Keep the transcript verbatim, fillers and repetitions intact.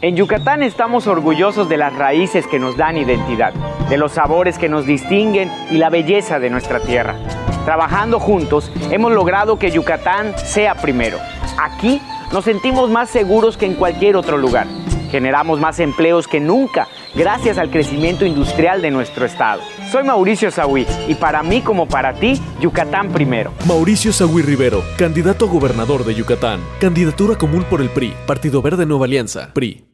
En Yucatán estamos orgullosos de las raíces que nos dan identidad, de los sabores que nos distinguen y la belleza de nuestra tierra. Trabajando juntos, hemos logrado que Yucatán sea primero. Aquí nos sentimos más seguros que en cualquier otro lugar. Generamos más empleos que nunca, gracias al crecimiento industrial de nuestro estado. Soy Mauricio Sahui y para mí como para ti, Yucatán primero. Mauricio Sahui Rivero, candidato a gobernador de Yucatán. Candidatura común por el P R I, Partido Verde Nueva Alianza, P R I.